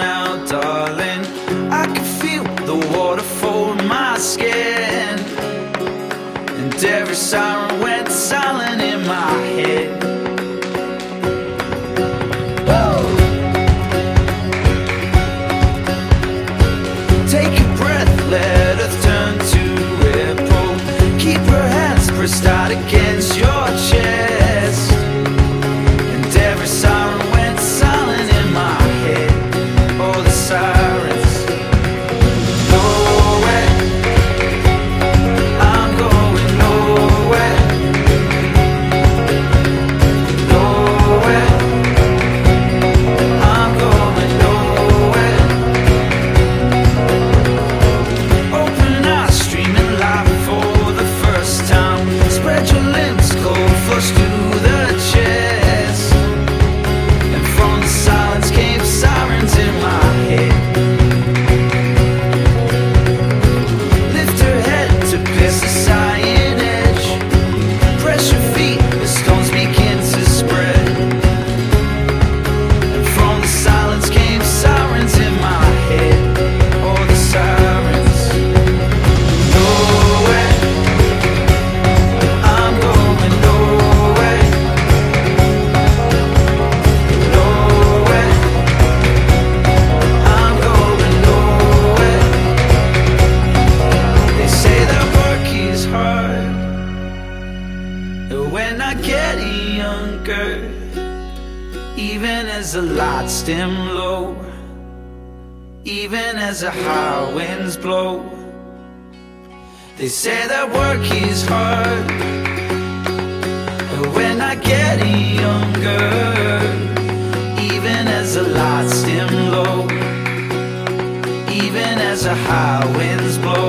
now, darling. I can feel the waterfall in my skin, and every siren went silent in my head. Take a breath, let earth turn to ripple. Keep your hands pressed out against your chest, and every siren went silent in my head. Oh, the sirens. Nowhere, I'm going nowhere. Nowhere, I'm going nowhere. Open eyes, streaming live for the first time. Spread your limbs, cold flush through the chest, and from the silence came sirens in my head. Lift her head to pierce the cyan edge. Press your feet, the stones begin to spread, and from the silence came sirens in my head. Oh, the sirens. Nowhere, I'm going nowhere. Nowhere, I'm going nowhere. They say that work is hard, and when I get younger, even as the lights dim low, even as the high winds blow. They say that work is hard, and when I get younger, even as the lights dim low, even as the high winds blow.